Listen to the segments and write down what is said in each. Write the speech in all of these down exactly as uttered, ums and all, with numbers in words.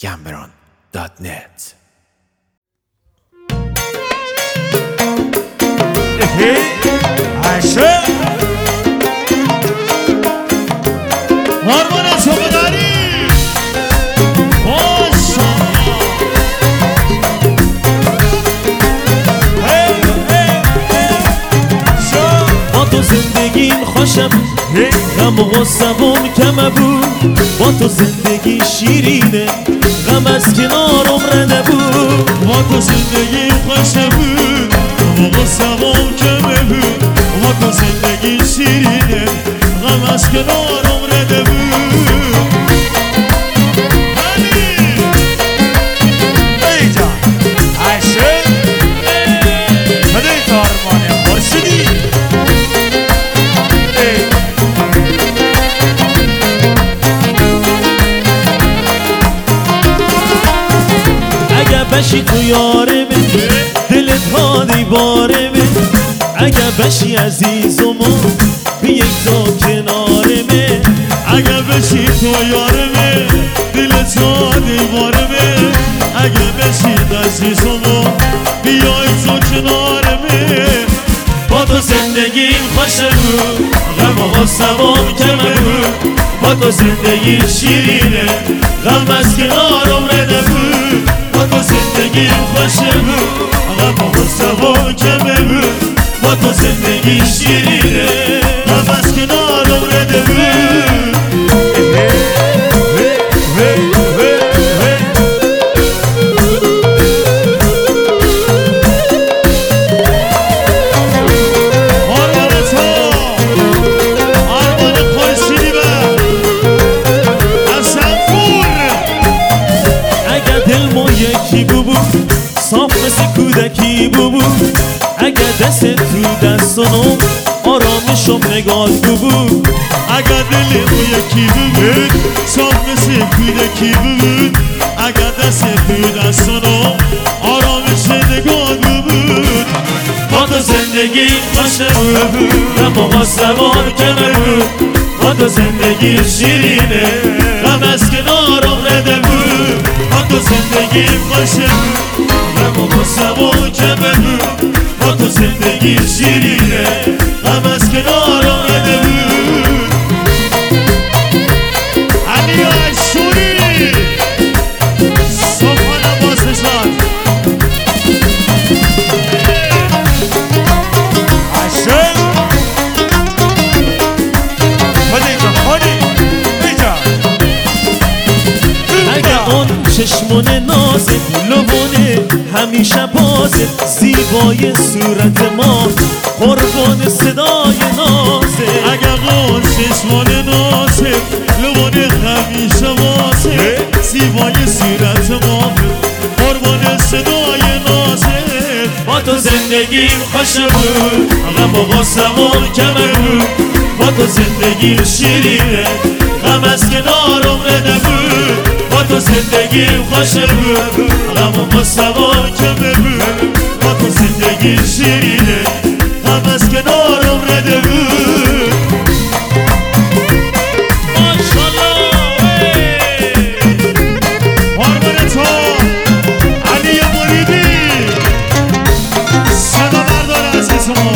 گمبران دات نت. عشق هارمون شبداری با تو زندگیم خوشم غم و غصه‌ام کم بود، با تو زندگی شیرینه غم از کنارم رده بود. با تو زندگیم خوشم بود غم و غصه‌ام کم بود، با تو زندگی شیرینه غم از کنارم رده بود. بشی تو یارمه دلت هادی بارمه، اگر بشی عزیزم بیای تو کنارمه. اگر بشی تو یارمه دلت هادی بارمه، اگر بشی عزیزم بیای تو کنارمه. با تو زندگیم خوشه بود غم و غصه‌ام کم بود، با تو زندگی شیرینه غم از کنارم رده بود. با تو زندگیم خوشه بود غم و غصه‌ام کم بود، با تو زندگی شیرینه غم از کنارم رده بود. صاف مثل کودکی ببو، اگر دست تو دستانم آرامشم نگات ببو. اگر دل تو یکی بود صاف مثل کودکی بود، اگر دست تو دستانم آرامش نگات بود. با تو زندگی خوشه بود غم و غصه‌ام کم بود، با تو زندگی شیرینه غم از کنارم رده بود. با تو زندگی خوشه بود غم و غصه‌ام کم بود، با تو زندگی شیرینه غم از کنارم رده بود. علی عاشوری صبحانه بازنشان عشق خودی جا خودی بیجا. اگه اون چشمون نازت لبونه همیشه بازت، زیبای صورت ما قربان صدای نازت. اگر اون چشمون نازت لبونه همیشه بازت، زیبای صورت ما قربان صدای نازت. با تو زندگیم خوشه بود غم و غصه‌ام کم بود، با تو زندگی شیرینه غم از کنارم رده بود. با تو زندگیم خوشه بود غم و غصه‌ام کم بود، با تو زندگی شیرینه غم از کنارم رده بود. ماشالله قربان تو علی مریدی صدا بردار عزیز ما.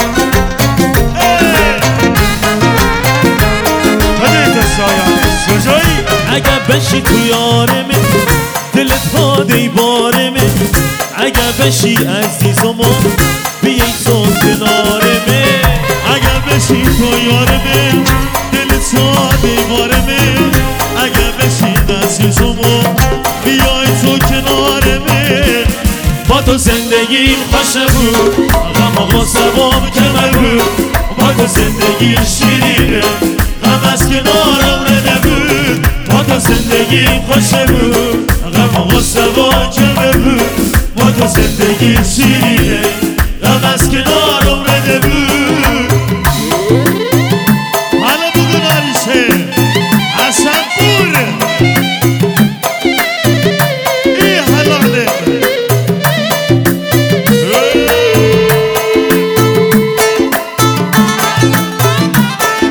بده سایانه سوزایی اگر بشی تو یارمه دلت هادی بارمه، اگر بشی عزیزم بیای تو کنارمه. اگر بشی تو یارمه دلت هادی بارمه، اگر بشی عزیزم بیای تو کنارمه. با تو زندگیم خوشه بود غم و غصه‌ام کم بود، با تو زندگی شیرینه غم از کنارم رده بود. با تو زندگیم خوشه بود غم و غصه‌ام کم بود، با تو زندگی شیرینه غم از کنارم رده بود. حالا بگو نریشه حسن پور ای حلاله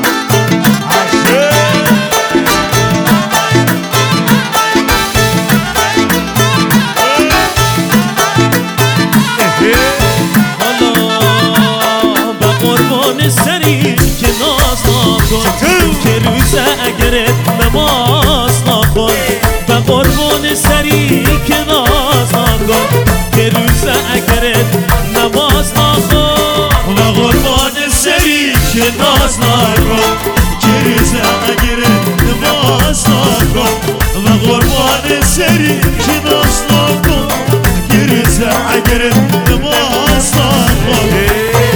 عشق نکن که روزه اگرت نماز نکن و قربان سری که ناز نکن که روزه اگرت نماز نکن و قربان سری که ناز نکن که روزه اگرت نماز نکن و قربان سری که ناز نکن که روزه اگرت نماز نکن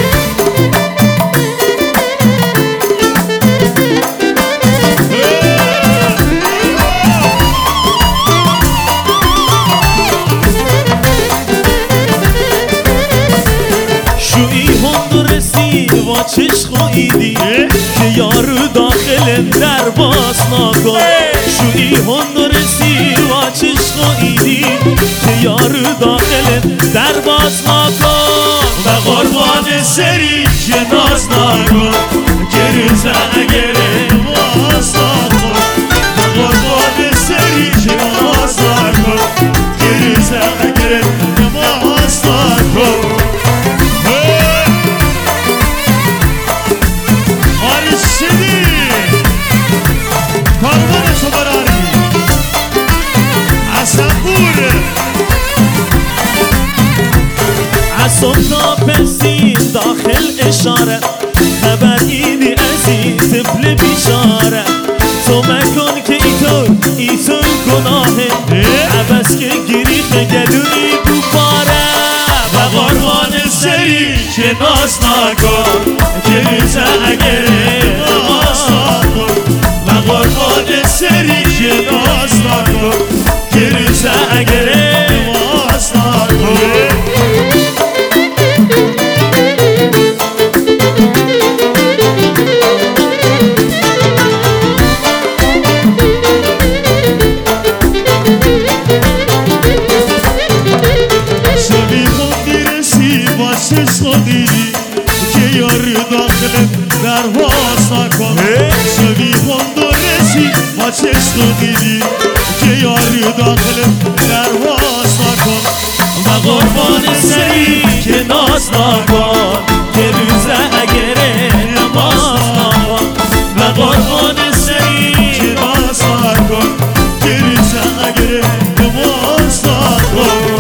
و چشق و ایدی که یارو داخل در باز نکن شوی هندو رسی و چشق و ایدی که یارو داخل در باز نکن و قربان سری که ناز نکن که روزه اگره نماز نکن و قربان سری که ناز نکن که روزه اگره نماز نکن صبح پسین داخل اشاره خبر ایدی از این طفل بیچاره تو مکن که ایتو ایتو گناهه عبس که گریخ گلونی بو پاره و قربان سری که ناز نکن که روزه اگره نماز نکن و قربان سری که ناز نکن که روزه اگره نماز نکن که یاری داخل درواز نکن سوی خوند و رسی و چشت و دیدی که یاری داخل درواز نکن و قربان سری که ناز نکن که روزه اگره نماز نکن و قربان سری که ناز نکن که روزه اگره نماز نکن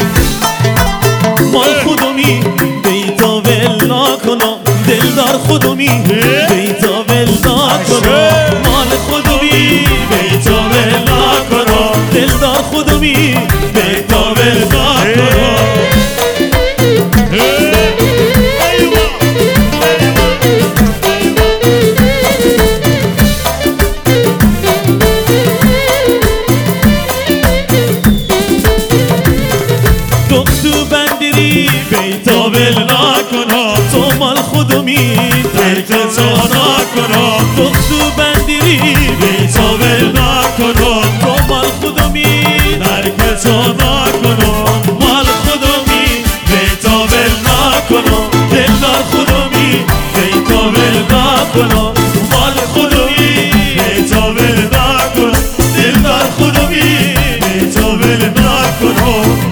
مال خودمی بیتا ول نکنم دلدار خودمی بیتا ول نکنم مال خودمی بیتا ول نکنم دلدار خودمی بیتا ول نکنم دختو بندری بیتا ول نکنم تو مال خودمی ترک تو نکنم دختو بندری بیتا ول نکنم تو مال خودمی ترک تو نکنم مال خودمی بیتا ول نکنم دلدار خودمی بیتا ول نکنم مال خودمی بیتا ول نکنم دلدار خودمی بیتا ول نکنم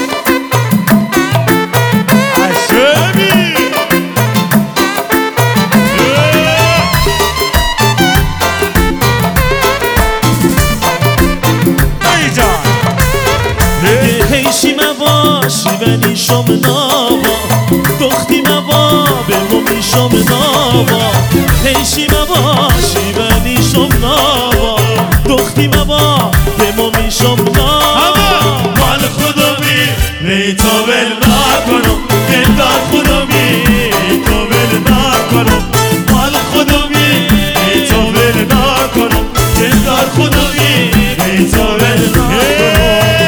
شیبنی شم ناوا دختی موا به مومی شم ناوا هیشی موا شیبنی شم ناوا دختی موا به مومی شم ناوا مال خودمی بیتا ول نکنم دلدار خودمی بیتا ول نکنم مال خودمی بیتا ول نکنم دلدار خودمی بیتا ول نکنم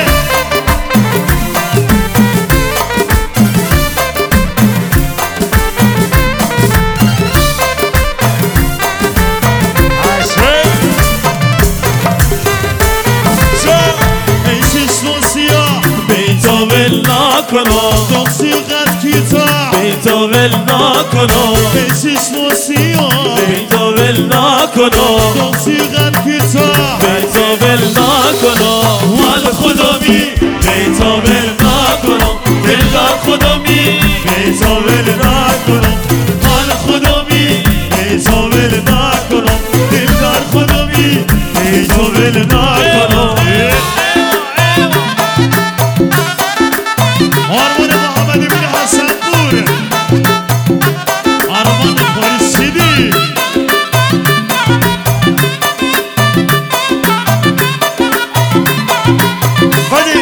دختیقت کیتا بیتا ول نکنم کشیش نوسیا بیتا ول نکنم دختیقت کیتا بیتا ول نکنم مال خودمی بیتا ول نکنم دلدار خودمی بیتا ول نکنم مال خودمی بیتا ول نکنم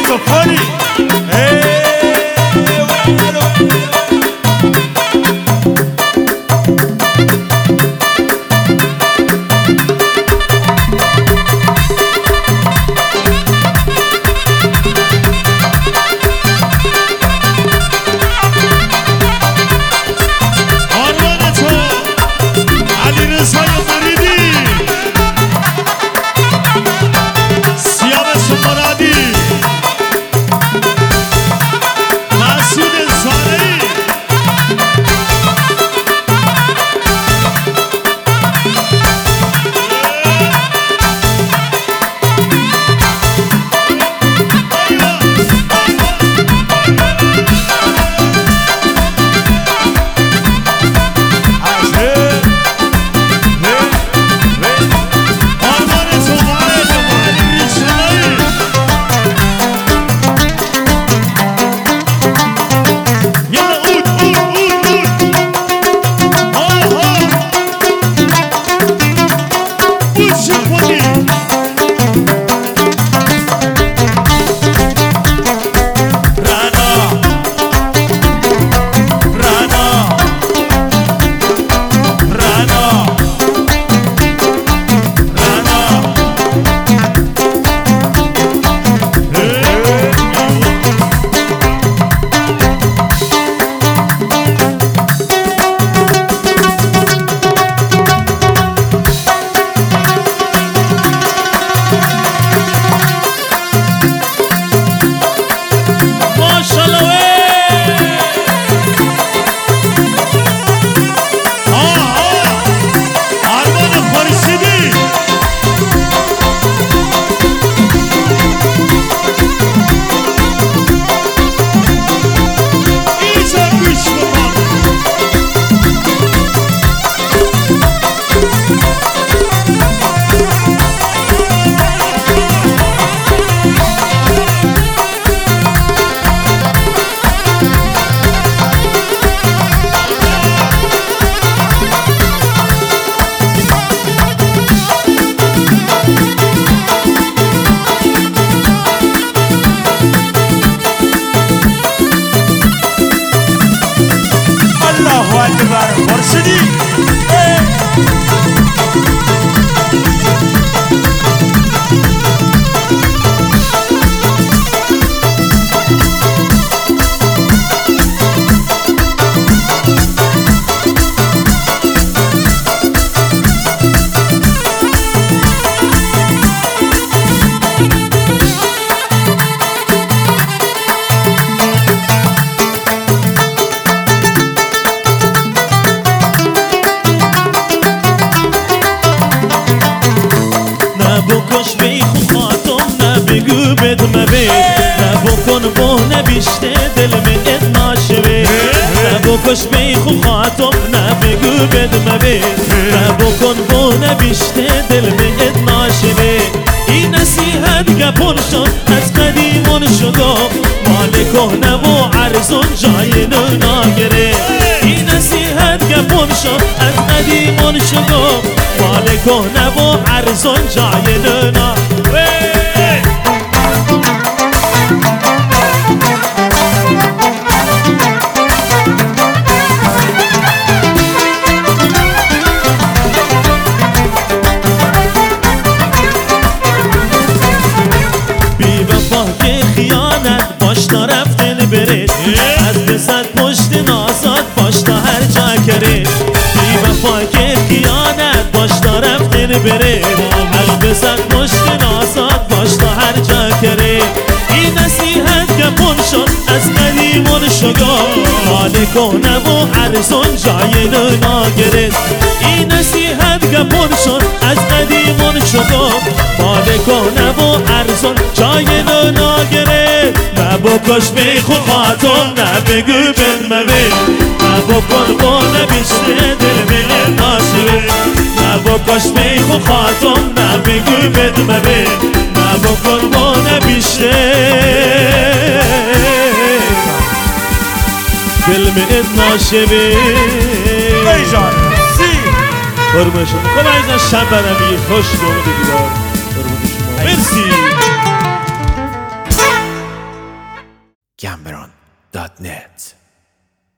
توفانی بکش بیخو خاطم نبگو بدم بید نبکن بو نبیشته دل مهد ناشده این نصیحت گپون شد از قدیمون شدم مال کهنه و عرضون جای ناگره این نصیحت گپون شد از قدیمون شدم مال کهنه و عرضون جای ناگره از بزد پشت نازاد باش تا هر جا کره بی وفا که خیانت باش تا رفتن بره از بزد پشت نازاد باش تا هر جا کره این نصیحت گپون شد از قدیمون شگاه مال کهنه و ارزون جای ناگرد این نصیحت گپون شد از قدیمون شگاه مال کهنه و ارزون جای ناگرد نبکش بیخو خاطم نبگو بن مبین نبکن با نبیشته دل من ناشوه نبکش بیخو خاطم نبگو بن مبین نبکن با نبیشته دل من ناشوه بیجان سی قربشون خدا ایزن شب برمی خوش دومد دیدار قربون شما مرسی Cameron dot net